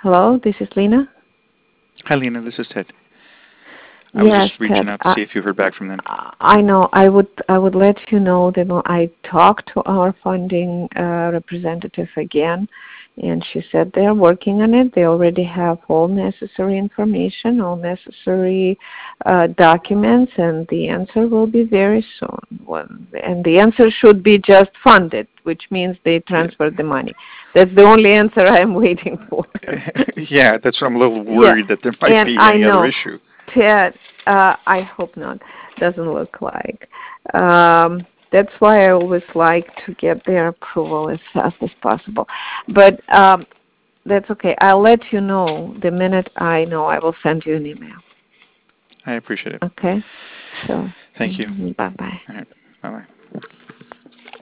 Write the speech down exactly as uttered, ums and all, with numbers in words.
Hello, this is Lena. Hi, Lena. This is Ted. I was Yes, just reaching Ted. out to I, see if you heard back from them. I know. I would I would let you know that I talked to our funding uh, representative again, and she said they're working on it. They already have all necessary information, all necessary uh, documents, and the answer will be very soon. When, and the answer should be just funded, which means they Yeah, transferred the money. That's the only answer I'm waiting for. yeah. That's why I'm a little Yeah, worried that there might and be I any other know, issue. Ted, uh, I hope not. Doesn't look like. Um, that's why I always like to get their approval as fast as possible. But um, that's okay. I'll let you know the minute I know. I will send you an email. I appreciate it. Okay? So, Thank you. mm-hmm, bye-bye. All right.